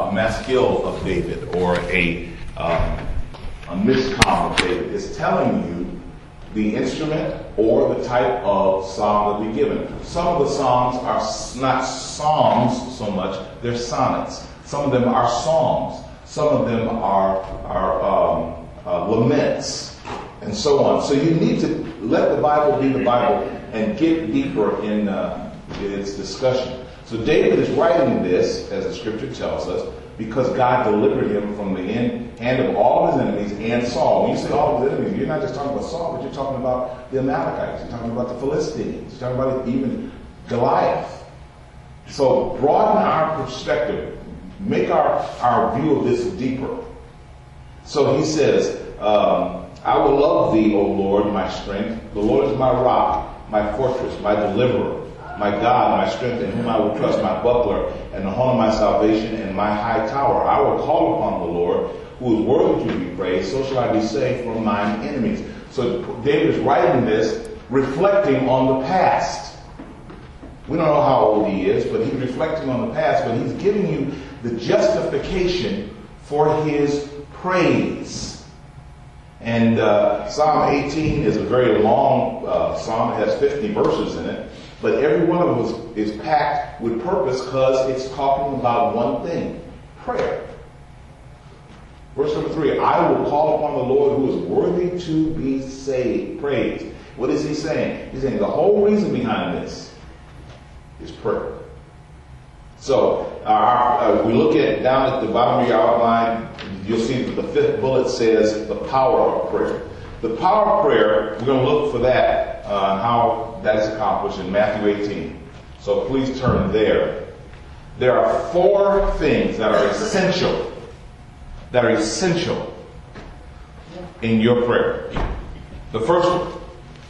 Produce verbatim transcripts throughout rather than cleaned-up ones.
uh, maskil of David or a, uh, a miscom of David. It's telling you the instrument or the type of psalm that be given. Some of the psalms are not psalms so much, they're sonnets. Some of them are songs. Some of them are, are um, uh, laments, and so on. So you need to let the Bible be the Bible and get deeper in, uh, in its discussion. So David is writing this, as the scripture tells us, because God delivered him from the hand of all of his enemies and Saul. When you say all of his enemies, you're not just talking about Saul, but you're talking about the Amalekites. You're talking about the Philistines. You're talking about even Goliath. So broaden our perspective. Make our, our view of this deeper. So he says, um, I will love thee, O Lord, my strength. The Lord is my rock, my fortress, my deliverer, my God, my strength, in whom I will trust, my buckler, and the horn of my salvation, and my high tower. I will call upon the Lord, who is worthy to be praised. So shall I be saved from mine enemies. So David is writing this, reflecting on the past. We don't know how old he is, but he's reflecting on the past, but he's giving you the justification for his praise. And uh, Psalm eighteen is a very long uh, psalm. It has fifty verses in it. But every one of them is, is packed with purpose because it's talking about one thing, prayer. Verse number three, I will call upon the Lord who is worthy to be saved, praised. What is he saying? He's saying the whole reason behind this is prayer. So our, uh, we look at down at the bottom of your outline, you'll see that the fifth bullet says the power of prayer. The power of prayer, we're going to look for that, uh, how that is accomplished in Matthew eighteen. So please turn there. There are four things that are essential, that are essential in your prayer. The first one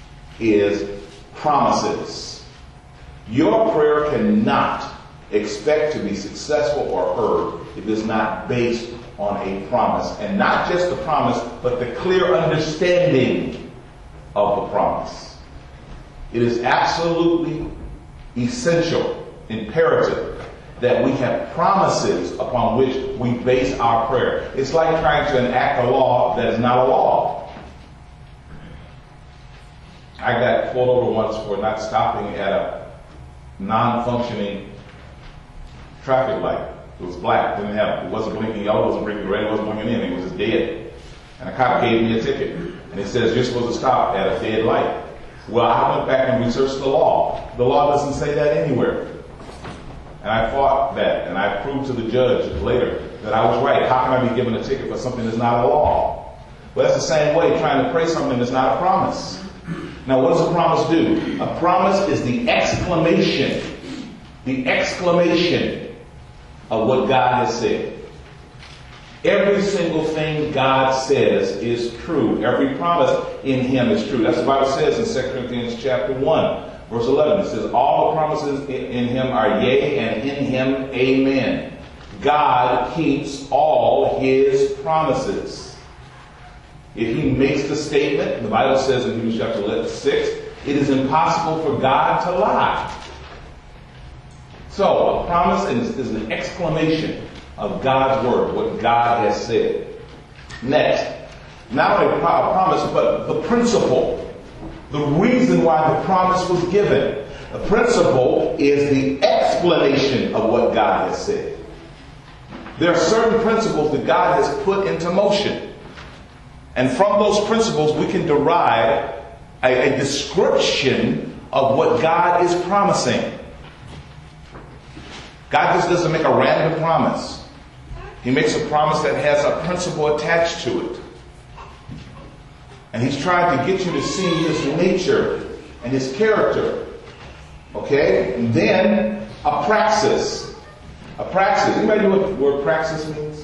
is promises. Your prayer cannot expect to be successful or heard if it's not based on a promise. And not just the promise, but the clear understanding of the promise. It is absolutely essential, imperative, that we have promises upon which we base our prayer. It's like trying to enact a law that is not a law. I got pulled over once for not stopping at a non-functioning traffic light. It was black, didn't have, it wasn't blinking yellow, it wasn't blinking red, it wasn't blinking anything, it was just dead. And a cop gave me a ticket. And it says, you're supposed to stop at a dead light. Well, I went back and researched the law. The law doesn't say that anywhere. And I fought that, and I proved to the judge later that I was right. How can I be given a ticket for something that's not a law? Well, that's the same way, trying to pray something that's not a promise. Now, what does a promise do? A promise is the exclamation, the exclamation of what God has said. Every single thing God says is true. Every promise in him is true. That's what the Bible says in Second Corinthians chapter one, verse eleven. It says, all the promises in him are yea, and in him amen. God keeps all his promises. If he makes the statement, the Bible says in Hebrews chapter six, it is impossible for God to lie. So, a promise is, is an exclamation of God's word, what God has said. Next, not only a promise, but the principle, the reason why the promise was given. The principle is the explanation of what God has said. There are certain principles that God has put into motion. And from those principles, we can derive a, a description of what God is promising. God just doesn't make a random promise. He makes a promise that has a principle attached to it. And he's trying to get you to see his nature and his character. Okay? And then a praxis. A praxis. Anybody know what the word praxis means?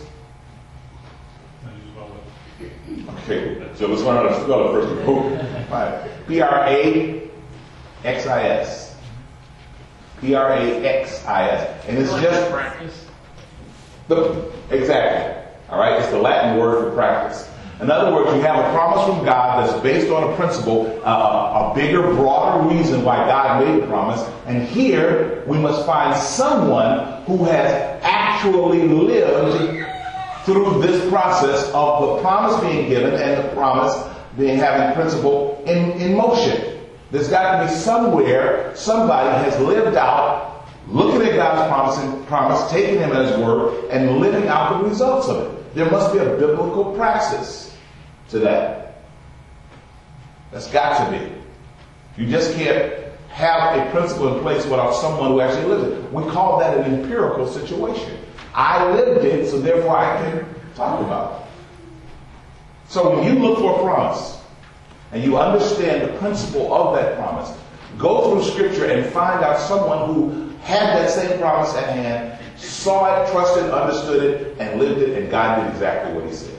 Okay. So let's learn how to spell it first. All right. P R A X I S. P R A X I S. And it's just practice. The, exactly. All right. It's the Latin word for practice. In other words, you have a promise from God that's based on a principle, uh, a bigger, broader reason why God made the promise. And here we must find someone who has actually actually lived through this process of the promise being given and the promise being having principle in, in motion. There's got to be somewhere somebody has lived out, looking at God's promise and promise, taking him at his word, and living out the results of it. There must be a biblical praxis to that. That's got to be. You just can't have a principle in place without someone who actually lives it. We call that an empirical situation. I lived it, so therefore I can talk about it. So when you look for a promise, and you understand the principle of that promise, go through Scripture and find out someone who had that same promise at hand, saw it, trusted, understood it, and lived it, and God did exactly what he said.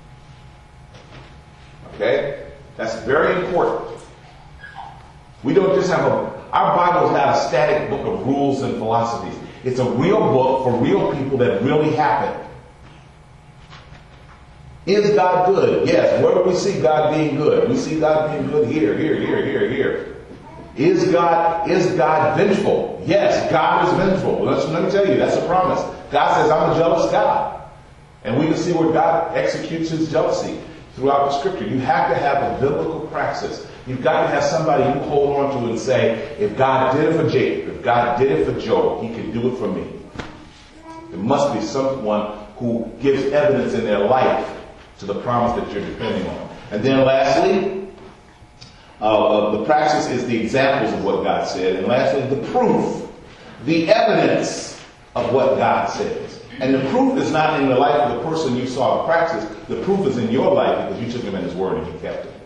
Okay? That's very important. We don't just have a, our Bible is not a static book of rules and philosophies. It's a real book for real people that really happened. Is God good? Yes. Where do we see God being good? We see God being good here, here, here, here, here. Is God, is God vengeful? Yes, God is vengeful. Let's, let me tell you, that's a promise. God says, I'm a jealous God. And we can see where God executes his jealousy throughout the Scripture. You have to have a biblical praxis. You've got to have somebody you hold on to and say, if God did it for Jacob, if God did it for Job, he can do it for me. There must be someone who gives evidence in their life to the promise that you're depending on. And then lastly, uh, the praxis is the examples of what God said. And lastly, the proof, the evidence of what God says. And the proof is not in the life of the person you saw the praxis. The proof is in your life because you took him at his word and you kept it.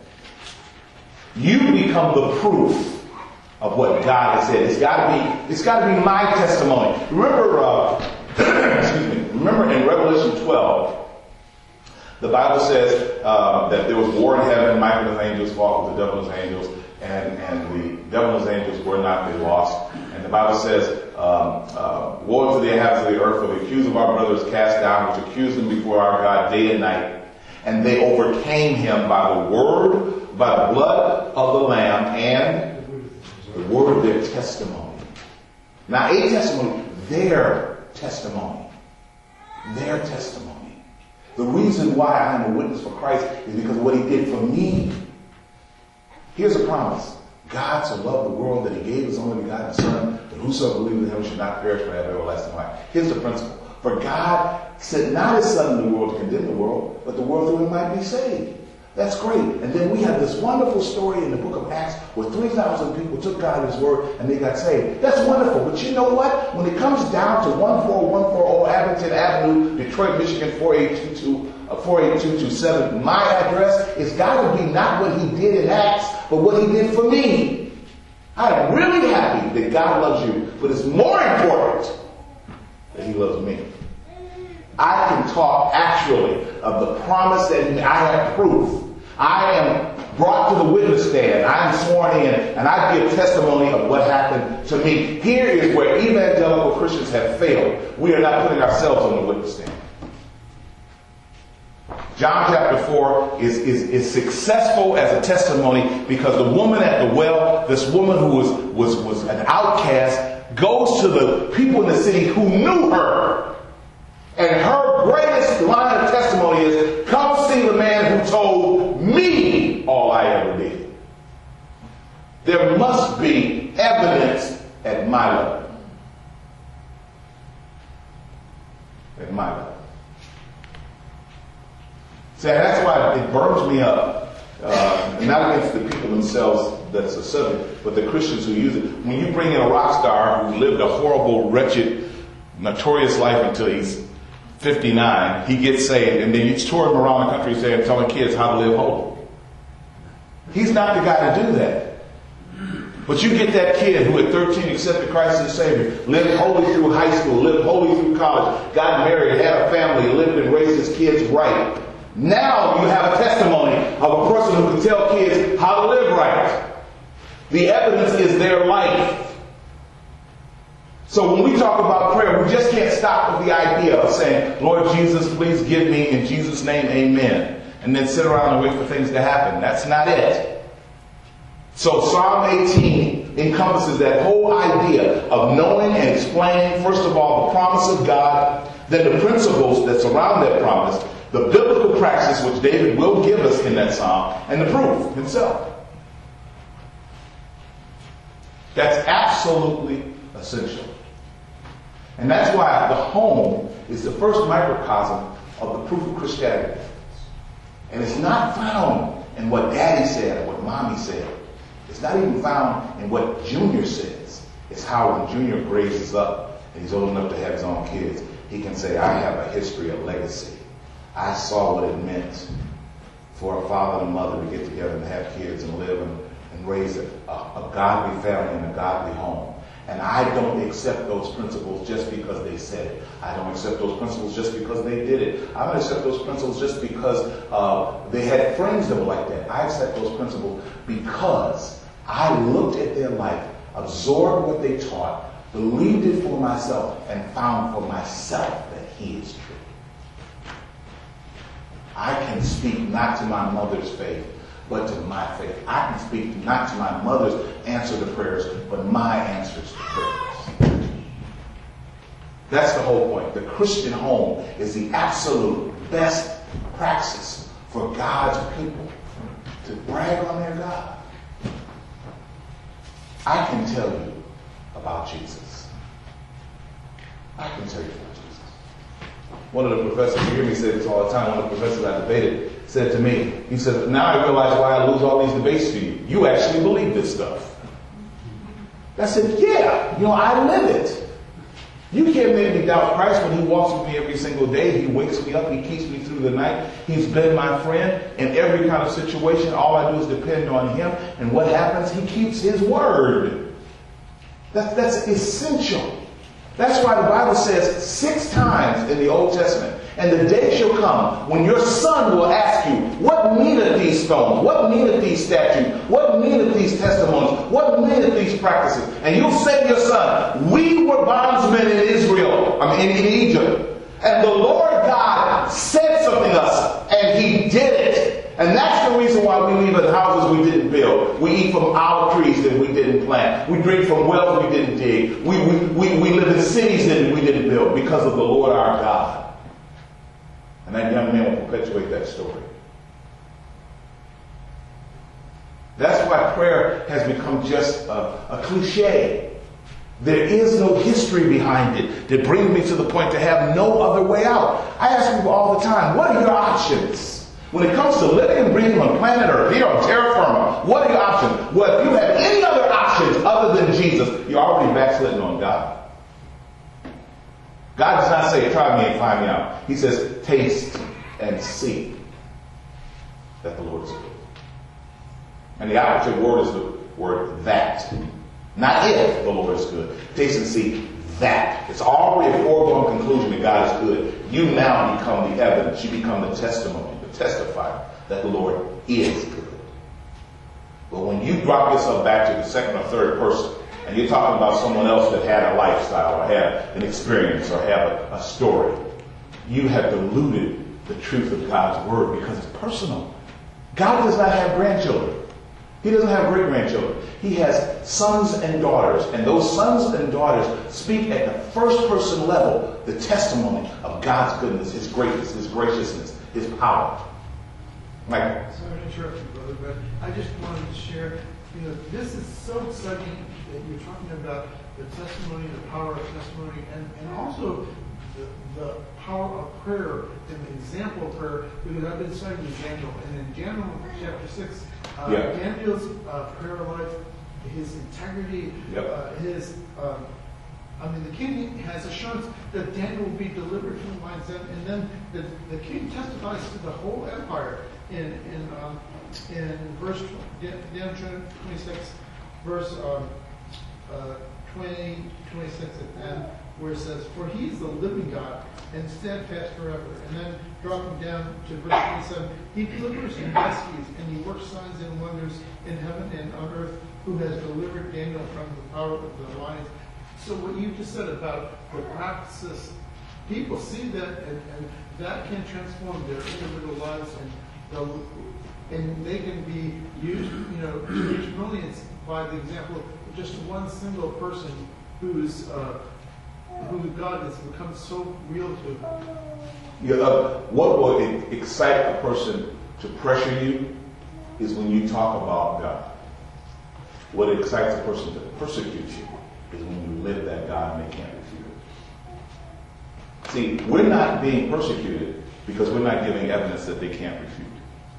You become the proof of what God has said. It's got to be, it's got to be my testimony. Remember, uh, excuse me. Remember in Revelation twelve, the Bible says uh, that there was war in heaven. Michael and his angels fought with the devil and his angels, and, and the devil and his angels were not, they lost. And the Bible says, um, uh, woe to the inhabitants of the earth, for the accused of our brothers cast down, which accused them before our God day and night. And they overcame him by the word, by the blood of the Lamb, and the word of their testimony. Now, a testimony, their testimony. Their testimony. The reason why I am a witness for Christ is because of what he did for me. Here's a promise. God so loved the world that he gave his only begotten Son, that whosoever believes in him should not perish but have everlasting life. Here's the principle. For God sent not his Son in the world to condemn the world, but the world through him might be saved. That's great. And then we have this wonderful story in the book of Acts where three thousand people took God at his word and they got saved. That's wonderful. But you know what? When it comes down to one four one four zero Abington Avenue, Detroit, Michigan, four eight two two, uh, four eight two two seven, my address, it's got to be not what he did in Acts, but what he did for me. I'm really happy that God loves you, but it's more important that he loves me. I can talk actually of the promise that I have proof. I am brought to the witness stand. I am sworn in, and I give testimony of what happened to me. Here is where evangelical Christians have failed. We are not putting ourselves on the witness stand. John chapter four is, is, is successful as a testimony because the woman at the well, this woman who was, was, was an outcast, goes to the people in the city who knew her. And her greatest line of testimony is, come see the man who told me all I ever did. There must be evidence at my level. At my level. See, that's why it burns me up. Uh, not against the people themselves that's a subject, but the Christians who use it. When you bring in a rock star who lived a horrible, wretched, notorious life until he's fifty-nine, he gets saved, and then you tour him around the country saying, telling kids how to live holy. He's not the guy to do that. But you get that kid who at thirteen accepted Christ as Savior, lived holy through high school, lived holy through college, got married, had a family, lived and raised his kids right. Now you have a testimony of a person who can tell kids how to live right. The evidence is their life. So when we talk about prayer, we just can't stop with the idea of saying, Lord Jesus, please give me in Jesus' name, amen. And then sit around and wait for things to happen. That's not it. So Psalm eighteen encompasses that whole idea of knowing and explaining, first of all, the promise of God, then the principles that surround that promise, the biblical practice which David will give us in that psalm, and the proof himself. That's absolutely essential. And that's why the home is the first microcosm of the proof of Christianity. And it's not found in what Daddy said or what Mommy said. It's not even found in what Junior says. It's how when Junior raises up and he's old enough to have his own kids, he can say, I have a history, a legacy. I saw what it meant for a father and a mother to get together and have kids and live and, and raise a, a, a godly family in a godly home. And I don't accept those principles just because they said it. I don't accept those principles just because they did it. I don't accept those principles just because uh, they had friends that were like that. I accept those principles because I looked at their life, absorbed what they taught, believed it for myself, and found for myself that He is true. I can speak not to my mother's faith, but to my faith. I can speak not to my mother's answer to prayers, but my answers to prayers. That's the whole point. The Christian home is the absolute best praxis for God's people to brag on their God. I can tell you about Jesus. I can tell you about Jesus. One of the professors, you hear me say this all the time, one of the professors I debated said to me, he said, now I realize why I lose all these debates to you. You actually believe this stuff. I said, yeah, you know, I live it. You can't make me doubt Christ when He walks with me every single day. He wakes me up. He keeps me through the night. He's been my friend in every kind of situation. All I do is depend on Him. And what happens? He keeps His word. That's, that's essential. That's why the Bible says six times in the Old Testament, and the day shall come when your son will ask you, what meaneth these stones? What meaneth these statues? What meaneth these testimonies? What meaneth these practices? And you'll say to your son, we were bondsmen in Israel, I mean in, in Egypt. And the Lord God said something to us, and He did it. And that's the reason why we live in houses we didn't build. We eat from olive trees that we didn't plant. We drink from wells we didn't dig. We, we, we, we live in cities that we didn't build because of the Lord our God. And that young man will perpetuate that story. That's why prayer has become just a, a cliche. There is no history behind it that brings me to the point to have no other way out. I ask people all the time, what are your options? When it comes to living and breathing on planet Earth, here on terra firma, what are your options? Well, if you have any other options other than Jesus, you're already backsliding on God. God does not say, try me and find me out. He says, taste and see that the Lord is good. And the operative word is the word that. Not if the Lord is good. Taste and see that. It's already a foregone conclusion that God is good. You now become the evidence. You become the testimony, the testifier that the Lord is good. But when you drop yourself back to the second or third person, and you're talking about someone else that had a lifestyle or had an experience or have a, a story, you have diluted the truth of God's word because it's personal. God does not have grandchildren. He doesn't have great-grandchildren. He has sons and daughters. And those sons and daughters speak at the first-person level the testimony of God's goodness, His greatness, His graciousness, His power. Michael. Sorry to interrupt you, brother, but I just wanted to share, you know, this is so exciting that you're talking about the testimony, the power of testimony, and, and also the, the power of prayer and the example of prayer, because I've been studying Daniel, and in Daniel chapter six, uh, yeah. Daniel's uh, prayer life, his integrity, yep. uh, his, um, I mean, the king has assurance that Daniel will be delivered from the lion's den, and then the, the king testifies to the whole empire in in um, in verse Daniel twenty-six, verse um, uh, twenty, twenty-six at the end, where it says, "For He is the living God and steadfast forever." And then dropping down to verse twenty-seven, He delivers and rescues, and He works signs and wonders in heaven and on earth, who has delivered Daniel from the power of the lions. So what you just said about the practices, people see that, and, and that can transform their individual lives, and they'll, and they can be used, you know, to reach millions by the example of just one single person who's uh, who God has become so real to. Yeah, uh, what will e- excite a person to pressure you is when you talk about God. What excites a person to persecute you is when you live that God and they can't refute it. See, we're not being persecuted because we're not giving evidence that they can't refute.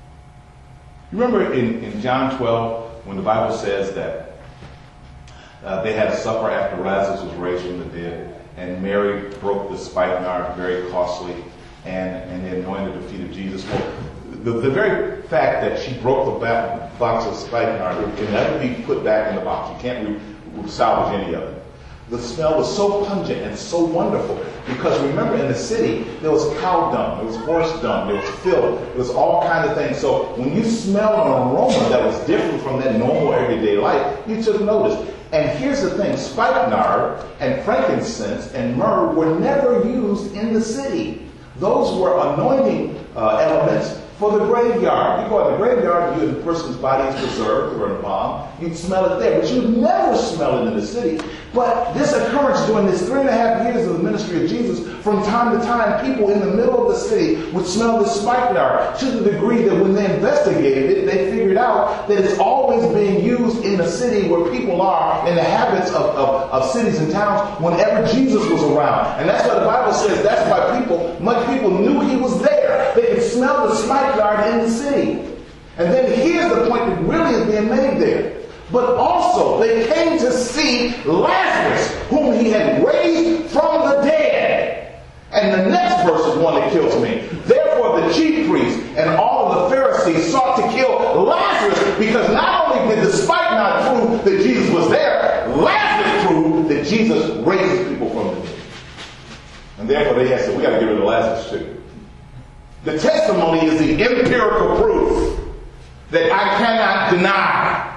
You remember in, in John twelve when the Bible says that uh, they had a supper after Lazarus was raised from the dead, and Mary broke the spikenard, very costly, and, and they anointed the feet of Jesus. Well, the, the very fact that she broke the ba- box of spikenard, it can never be put back in the box. You can't re- re- salvage any of it. The smell was so pungent and so wonderful because remember in the city there was cow dung, there was horse dung, there was filth, there was all kinds of things. So when you smelled an aroma that was different from that normal everyday life, you took notice. And here's the thing, spikenard and frankincense and myrrh were never used in the city. Those were anointing uh, elements for the graveyard. You go to the graveyard, you, the person's body is preserved or embalmed. You'd smell it there, but you'd never smell it in the city. But this occurrence during this three and a half years of the ministry of Jesus, from time to time, people in the middle of the city would smell this spikenard to the degree that when they investigated it, they figured out that it's always being used in the city where people are, in the habits of, of, of cities and towns, whenever Jesus was around. And that's why the Bible says that's why people, much people knew he was there. They could smell the spikenard in the city. And then here's the point that really is being made there. But also, they came to see Lazarus, whom he had raised from the dead. And the next verse is one that kills me. Therefore, the chief priests and all of the Pharisees sought to kill Lazarus because not only did the spikenard prove that Jesus was there, Lazarus proved that Jesus raises people from the dead. And therefore, they had said, we got to get rid of Lazarus too. The testimony is the empirical proof that I cannot deny.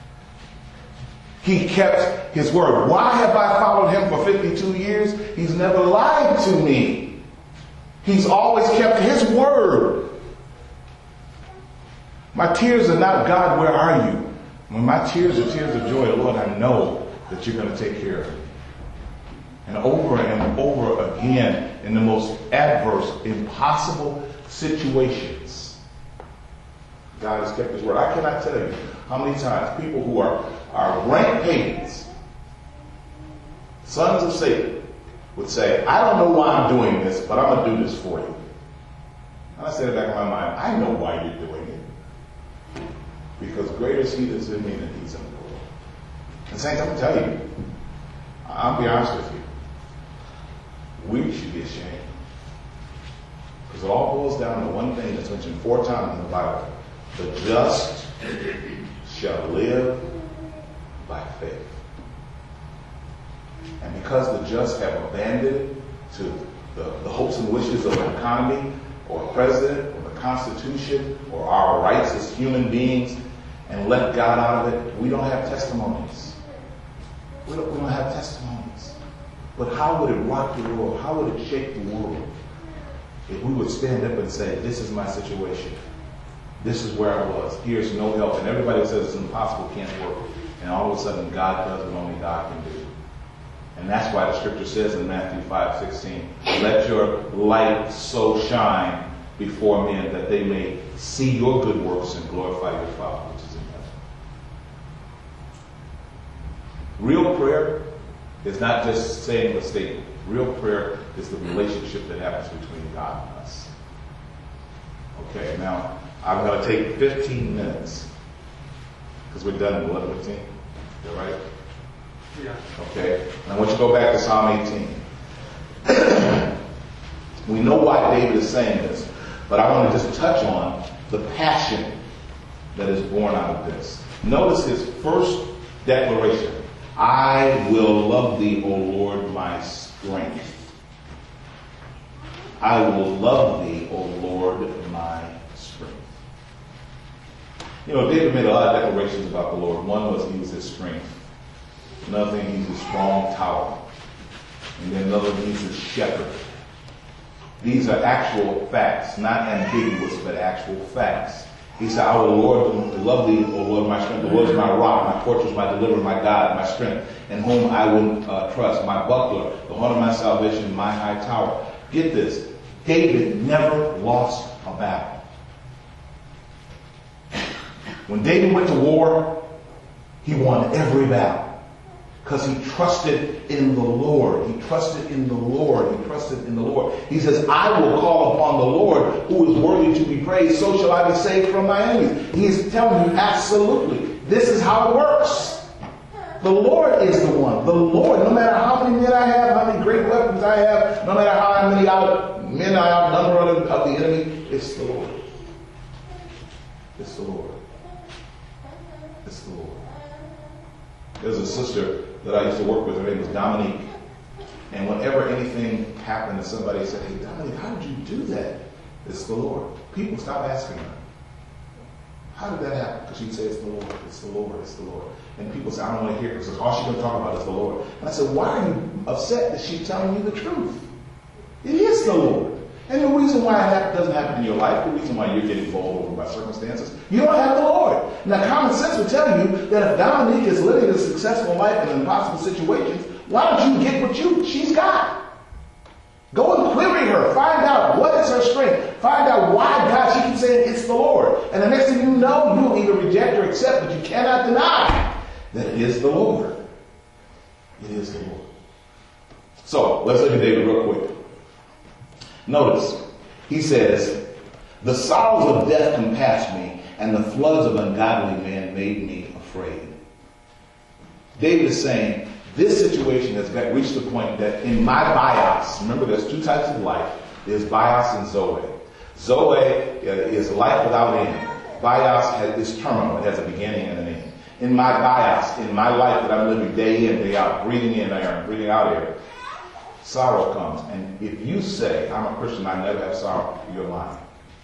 He kept his word. Why have I followed him for fifty-two years? He's never lied to me. He's always kept his word. My tears are not, God, where are you? When my tears are tears of joy, Lord, I know that you're going to take care of me. And over and over again, in the most adverse, impossible situations, God has kept his word. I cannot tell you how many times people who are, are rank pagans, sons of Satan, would say, I don't know why I'm doing this, but I'm going to do this for you. And I said it back in my mind, I know why you're doing it. Because greater is he that's in me than he's in the world. And saints, I'm going to tell you, I'll be honest with you, we should be ashamed. Because it all boils down to one thing that's mentioned four times in the Bible. The just shall live by faith. And because the just have abandoned to the, the hopes and wishes of an economy or a president or the Constitution or our rights as human beings and left God out of it, we don't have testimonies. We don't, we don't have testimonies. But how would it rock the world? How would it shake the world if we would stand up and say, this is my situation. This is where I was. Here's no help. And everybody says it's impossible, can't work. And all of a sudden God does what only God can do. And that's why the scripture says in Matthew five sixteen, let your light so shine before men that they may see your good works and glorify your Father which is in heaven. Real prayer is not just saying a statement. Real prayer is the relationship that happens between God and us. Okay, now I'm going to take fifteen minutes because we're done at eleven fifteen. Is that right? Yeah. Okay. And I want you to go back to Psalm eighteen. We know why David is saying this, but I want to just touch on the passion that is born out of this. Notice his first declaration. I will love thee, O Lord, my strength. I will love thee, O Lord, my strength. You know, David made a lot of declarations about the Lord. One was he was his strength. Another thing, he's a strong tower. And then another, he's a shepherd. These are actual facts, not ambiguous, but actual facts. He said, I will Lord, love thee, O Lord, my strength. The Lord is my rock, my fortress, my deliverer, my God, my strength, in whom I will uh, trust, my buckler, the horn of my salvation, my high tower. Get this. David never lost a battle. When David went to war, he won every battle. Because he trusted in the Lord. He trusted in the Lord. He trusted in the Lord. He says, I will call upon the Lord who is worthy to be praised. So shall I be saved from my enemies. He is telling you absolutely. This is how it works. The Lord is the one. The Lord, no matter how many men I have, how many great weapons I have, no matter how many out, men I outnumber of the enemy, it's the Lord. It's the Lord. It's the Lord. There's a sister that I used to work with. Her name was Dominique. And whenever anything happened and somebody said, hey, Dominique, how did you do that? It's the Lord. People stop asking her, how did that happen? Because she'd say, it's the Lord, it's the Lord, it's the Lord. And people say, I don't want to hear it. Because all she's going to talk about is the Lord. And I said, why are you upset that she's telling you the truth? It is the Lord. And the reason why it doesn't happen in your life, the reason why you're getting bowled over by circumstances, you don't have the Lord. Now, common sense would tell you that if Dominique is living a successful life in impossible situations, why don't you get what you she's got? Go and query her. Find out what is her strength. Find out why God, she keeps saying it's the Lord. And the next thing you know, you'll either reject or accept, but you cannot deny that it is the Lord. It is the Lord. So, let's look at David real quick. Notice, he says, the sorrows of death compassed me, and the floods of ungodly men made me afraid. David is saying, this situation has got, reached the point that in my bios, remember there's two types of life, there's bios and zoe. Zoe is life without end. Bios is terminal, it has a beginning and an end. In my bios, in my life that I'm living day in, day out, breathing in air, breathing out air, sorrow comes. And if you say, I'm a Christian, I never have sorrow, you're lying.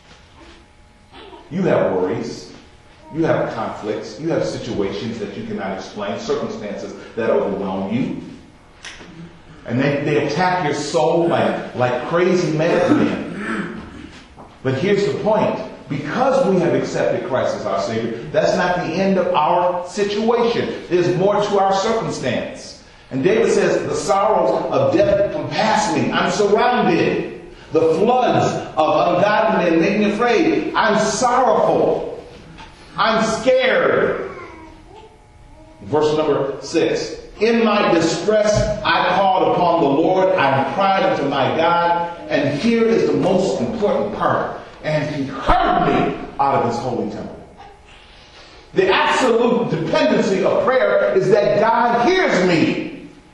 You have worries. You have conflicts. You have situations that you cannot explain, circumstances that overwhelm you. And they, they attack your soul like, like crazy madmen. But here's the point. Because we have accepted Christ as our Savior, that's not the end of our situation. There's more to our circumstance. And David says, the sorrows of death compass me. I'm surrounded. The floods of ungodly men make me afraid. I'm sorrowful. I'm scared. Verse number six. In my distress, I called upon the Lord. I cried unto my God. And here is the most important part. And he heard me out of his holy temple. The absolute dependency of prayer is that God hears me.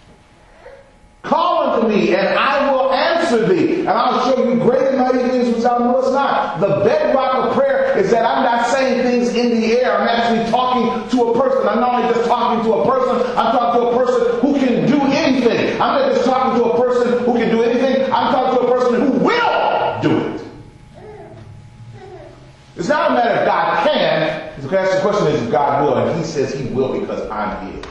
Call unto me, and I will answer thee, and I'll show you great and mighty things which thou knowest not. The bedrock of prayer is that I'm not saying things in the air. I'm actually talking to a person. I'm not only just talking to a person, I'm talking to a person who can do anything. I'm not just talking to a person who can do anything. I'm talking to a person who will do it. It's not a matter if God can. The question is if God will, and he says he will because I'm his.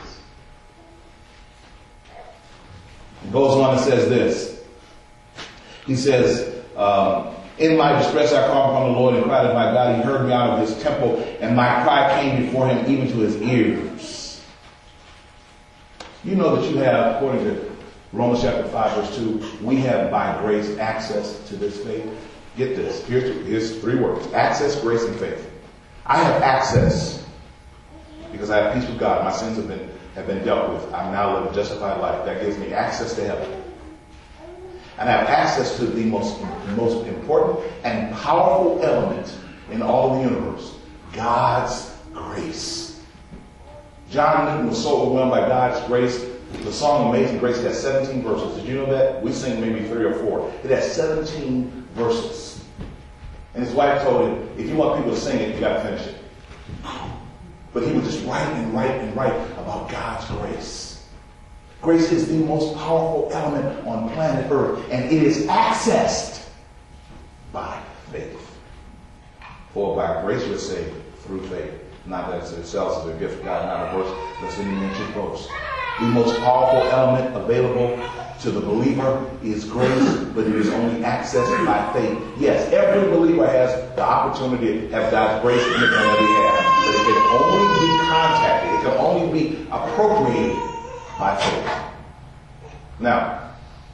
He goes on and says this. He says, um, in my distress I called upon the Lord and cried to my God. He heard me out of his temple, and my cry came before him even to his ears. You know that you have, according to Romans chapter five, verse two, we have by grace access to this faith. Get this. Here's, here's three words. Access, grace, and faith. I have access because I have peace with God. My sins have been have been dealt with. I'm now living a justified life. That gives me access to heaven. And I have access to the most, most important and powerful element in all of the universe. God's grace. John Newton was so overwhelmed by God's grace. The song Amazing Grace has seventeen verses. Did you know that? We sing maybe three or four. It has seventeen verses. And his wife told him, if you want people to sing it, you got to finish it. But he would just write and write and write about God's grace. Grace is the most powerful element on planet Earth, and it is accessed by faith. For by grace you're saved through faith. Not that it's itself as a gift of God, not a verse, lest any man should boast. The most powerful element available to the believer is grace, but it is only accessed by faith. Yes, every believer has the opportunity to have God's grace in it on their behalf, but it can only be contacted, it can only be appropriated by faith. Now,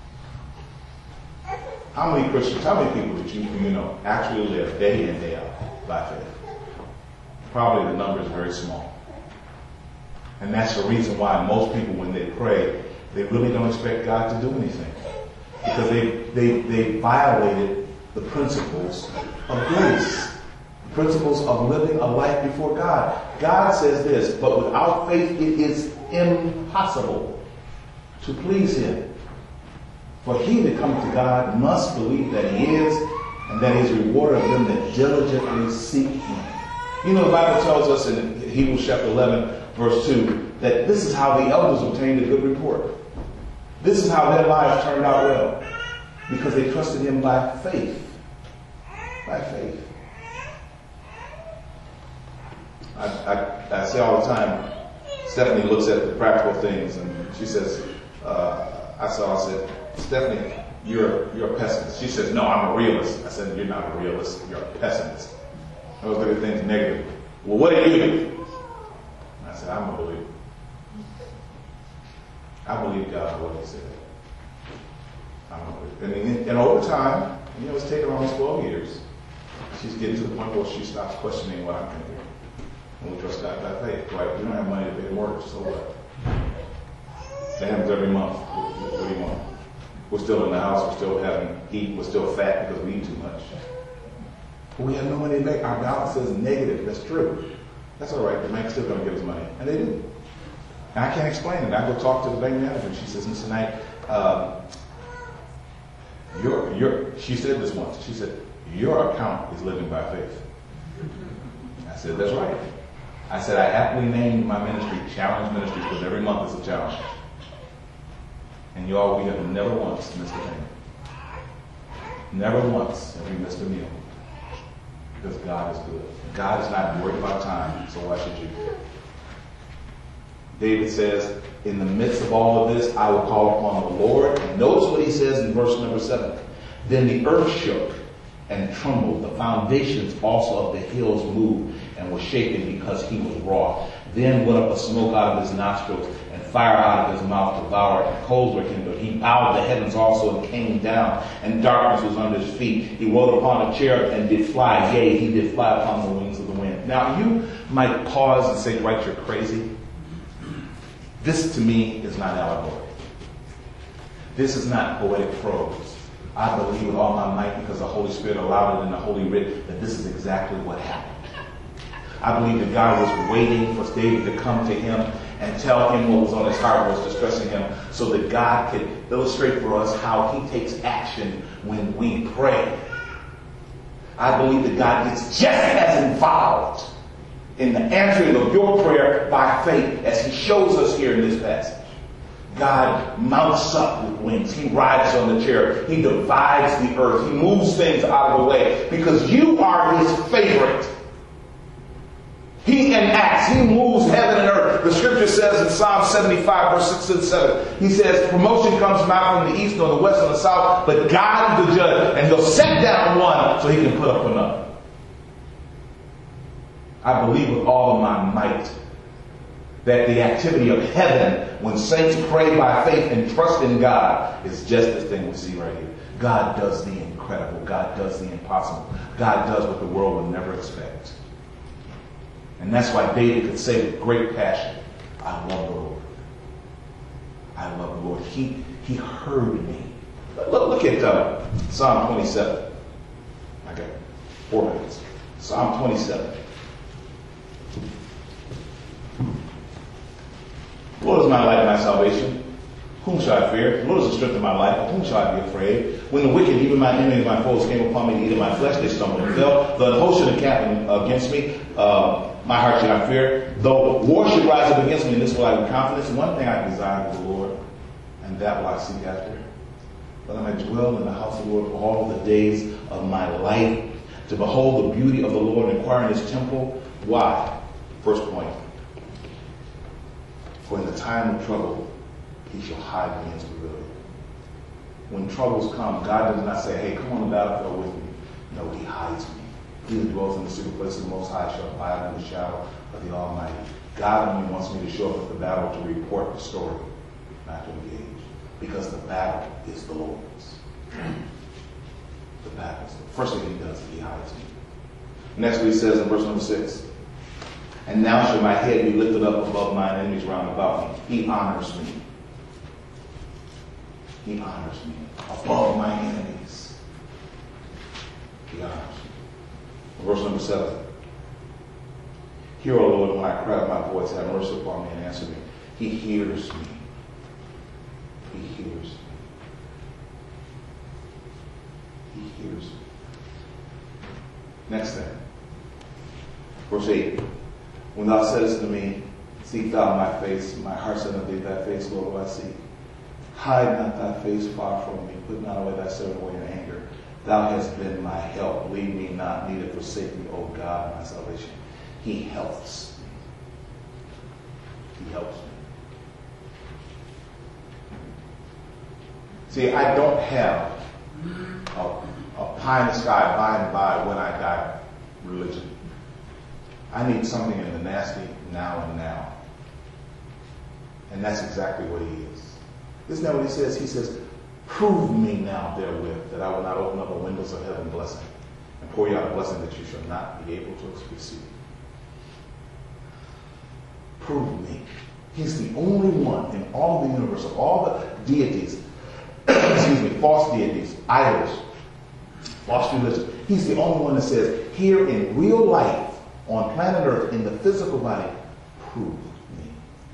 how many Christians, how many people that you, you know actually live day in, day out by faith? Probably the number is very small. And that's the reason why most people, when they pray, they really don't expect God to do anything. Because they, they, they violated the principles of grace. The principles of living a life before God. God says this, but without faith it is impossible to please Him. For he that cometh to God must believe that He is, and that He is a rewarder of them that diligently seek Him. You know, the Bible tells us in Hebrews chapter eleven, verse two, that this is how the elders obtained a good report. This is how their lives turned out well. Because they trusted Him by faith. By faith. I, I, I say all the time, Stephanie looks at the practical things and she says, uh, I saw, I said, Stephanie, you're, you're a pessimist. She says, no, I'm a realist. I said, you're not a realist, you're a pessimist. I always look at things negative. Well, what do you do? I said, I'm a believer. I believe God what He said. I'm a believer. And, and over time, you know, it's taken almost twelve years. She's getting to the point where she stops questioning what I'm thinking. And we trust God by faith. Right? We don't have money to pay the mortgage, so what? That happens every month. What, what do you want? We're still in the house. We're still having heat. We're still fat because we eat too much. But we have no money to make. Our balance is negative. That's true. That's all right. The bank's still going to give us money. And they do. And I can't explain it. I go talk to the bank manager. And she says, Mister Knight, uh, your, your, she said this once. She said, your account is living by faith. I said, that's right. I said, I aptly named my ministry Challenge Ministries because every month is a challenge. And y'all, we have never once missed a thing. Never once have we missed a meal. Because God is good. God is not worried about time, so why should you? David says, in the midst of all of this, I will call upon the Lord. And notice what he says in verse number seven. Then the earth shook and trembled. The foundations also of the hills moved and were shaken because he was wroth. Then went up a smoke out of his nostrils, and fire out of his mouth devoured, and coals were kindled. He bowed the heavens also and came down, and darkness was under his feet. He rode upon a cherub and did fly. Yea, he did fly upon the wings of the wind. Now you might pause and say, right, you're crazy. This to me is not allegory. This is not poetic prose. I believe with all my might, because the Holy Spirit allowed it in the Holy Writ, that this is exactly what happened. I believe that God was waiting for David to come to him and tell him what was on his heart, what was distressing him, so that God could illustrate for us how He takes action when we pray. I believe that God gets just as involved in the answering of your prayer by faith as He shows us here in this passage. God mounts up with wings. He rides on the cherub. He divides the earth. He moves things out of the way because you are His favorite. He enacts. He moves heaven and earth. The scripture says in Psalm seventy-five, verse six and seven, he says, promotion comes not from the east, nor the west, nor the south, but God is the judge, and He'll set down one so He can put up another. I believe with all of my might that the activity of heaven, when saints pray by faith and trust in God, is just this thing we see right here. God does the incredible. God does the impossible. God does what the world would never expect. And that's why David could say with great passion, I love the Lord. I love the Lord. He, he heard me. Look, look at uh, Psalm twenty-seven. I got four minutes. Psalm twenty-seven. The Lord is my light and my salvation. Whom shall I fear? The Lord is the strength of my life. Of whom shall I be afraid? When the wicked, even my enemies, my foes, came upon me to eat of my flesh, they stumbled and fell. The host should encamp against me. Uh, my heart should not fear. Though war should rise up against me, in this will I with confidence. One thing I desire of the Lord, and that will I seek after. That I may dwell in the house of the Lord for all the days of my life, to behold the beauty of the Lord and inquire in His temple. Why? First point. For in the time of trouble, He shall hide me in security. when troubles come, God does not say, hey, come on the battlefield with me. No, he hides me. He who dwells in the secret place of the Most High shall abide in the shadow of the Almighty. God only wants me to show up at the battle to report the story, not to engage. Because the battle is the Lord's. The battle is the first thing he does is he hides me. Next he says in verse number six, and now shall my head be lifted up above mine enemies round about me. He honors me. He honors me above my enemies. He honors me. Verse number seven. Hear, O Lord, when I cry out my voice, have mercy upon me and answer me. He hears me. He hears me. He hears me. Next thing. Verse eight. When thou saidest to me, seek thou my face, my heart said unto thee, thy face, Lord, will I seek. Hide not thy face far from me. Put not away thy servant away in anger. Thou hast been my help. Leave me not, neither forsake me, O God, my salvation. He helps me. He helps me. See, I don't have a, a pie in the sky by and by when I die religion. I need something in the nasty now and now. And that's exactly what he is. Isn't that what he says? He says, prove me now therewith that I will not open up the windows of heaven blessing and pour you out a blessing that you shall not be able to receive. Prove me. He's the only one in all of the universe, of all the deities, excuse me, false deities, idols, false religion. He's the only one that says, here in real life, on planet Earth, in the physical body, prove me.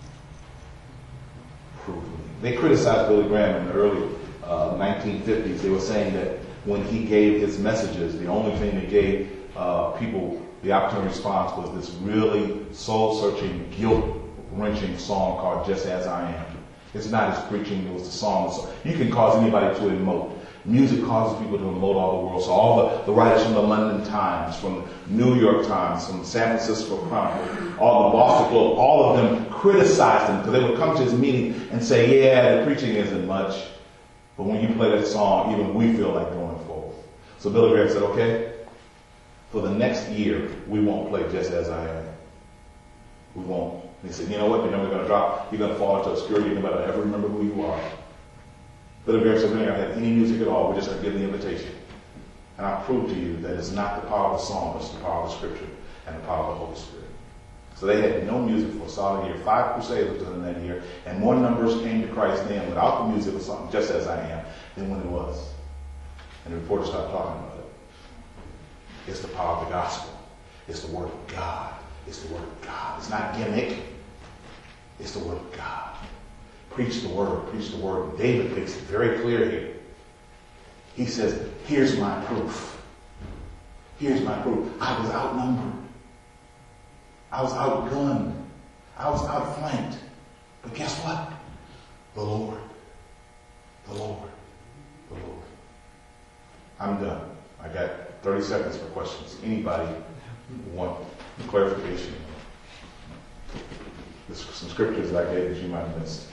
Prove me. They criticized Billy Graham in the early uh, nineteen fifties. They were saying that when he gave his messages, the only thing that gave uh, people the opportunity to respond was this really soul-searching, guilt-wrenching song called Just As I Am. It's not his preaching, it was the song. You can cause anybody to emote. Music causes people to emote all the world. So all the, the writers from the London Times, from New York Times, from San Francisco Chronicle, all the Boston Globe, all of them criticized him because they would come to his meeting and say, yeah, the preaching isn't much, but when you play that song, even we feel like going forward. So Billy Graham said, okay, for the next year, we won't play Just As I Am. We won't. And he said, you know what, you're never going to drop, you're going to fall into obscurity, nobody will ever remember who you are. Billy Graham said, we're not going to have any music at all. We're just going to give the invitation. And I prove to you that it's not the power of the song, it's the power of the scripture and the power of the Holy Spirit. So they had no music for a solid year. Five crusades was done that year, and more numbers came to Christ then without the music or something, Just As I Am, than when it was. And the reporters started talking about it. It's the power of the gospel. It's the word of God. It's the word of God. It's not gimmick. It's the word of God. Preach the word. Preach the word. David makes it very clear here. He says, here's my proof. Here's my proof. I was outnumbered. I was outgunned. I was outflanked. But guess what? The Lord. The Lord. The Lord. I'm done. I got thirty seconds for questions. Anybody want clarification? There's some scriptures that I gave that you might have missed.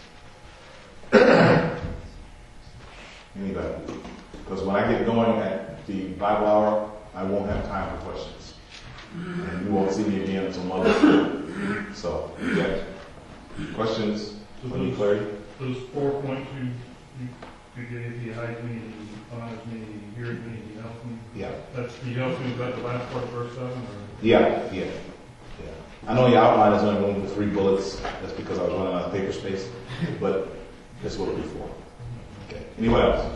Anybody? Because when I get going at the Bible hour, I won't have time for questions. And you won't see me again until Monday. So, you got questions? So Any those, clarity? those four points you, you, you gave, he hides me, he honors me, he hears me, he helps me. Yeah. That's, he helps me, is that the last part of verse seven? Or? Yeah, yeah, yeah. I know your outline is only going with three bullets. That's because I was running out of paper space. But that's what it'll be for. Okay. Anyone else?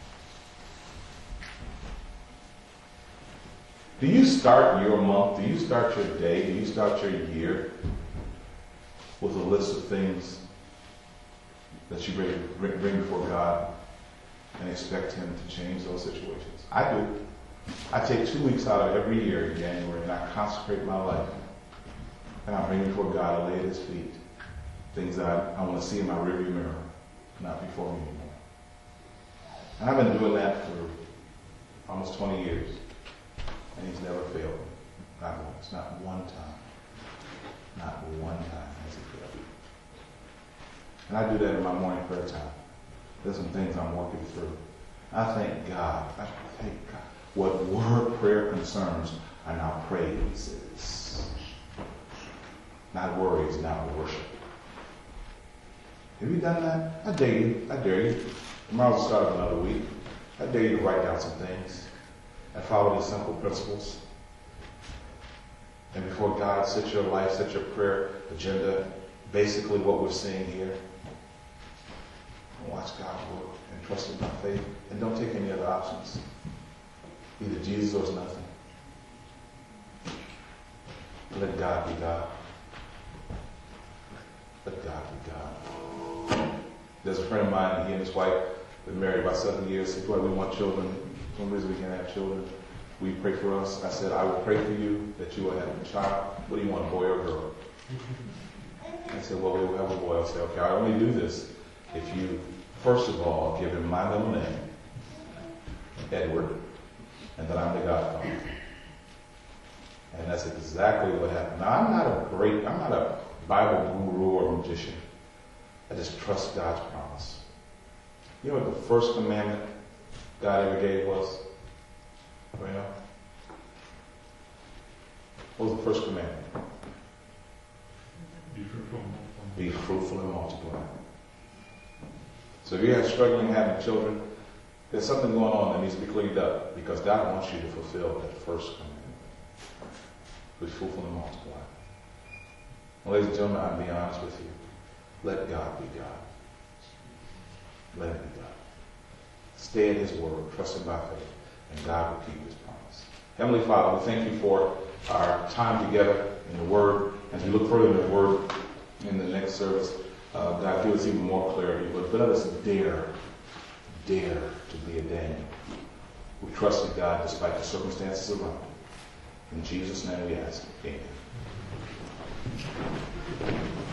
Do you start your month, do you start your day, do you start your year with a list of things that you bring, bring before God and expect Him to change those situations? I do. I take two weeks out of every year in January and I consecrate my life. And I bring before God and lay at His feet things that I, I want to see in my rearview mirror, not before me anymore. And I've been doing that for almost twenty years. And He's never failed me. Not once. Not one time. Not one time has He failed me. And I do that in my morning prayer time. There's some things I'm working through. I thank God. I thank God. What word prayer concerns are now praises. Not worries, now worship. Have you done that? I dare you. I dare you. Tomorrow's the start of another week. I dare you to write down some things and follow these simple principles. And before God, set your life, set your prayer agenda, basically what we're seeing here. And watch God work and trust Him by faith. And don't take any other options. Either Jesus or it's nothing. Let God be God. Let God be God. There's a friend of mine, he and his wife been married about seven years. He said, we want children. For some reason we can't have children. Will you pray for us? I said, I will pray for you that you will have a child. What do you want, a boy or a girl? I said, well, we will have a boy. I said, okay, I only do this if you, first of all, give him my middle name, Edward, and that I'm the godfather. And that's exactly what happened. Now, I'm not a great, I'm not a Bible guru or magician. I just trust God's promise. You know what the first commandment God ever gave was? Well, what was the first commandment? Be fruitful. Be fruitful and multiply. So if you're struggling having children, there's something going on that needs to be cleaned up because God wants you to fulfill that first commandment. Be fruitful and multiply. And ladies and gentlemen, I'll be honest with you. Let God be God. Let Him be God. Stay in His word, trust Him by faith, and God will keep His promise. Heavenly Father, we thank you for our time together in the Word. As we look further in the Word in the next service, uh, God, give us even more clarity. But let us dare, dare to be a Daniel who trusted God despite the circumstances around him. In Jesus' name we ask. Amen.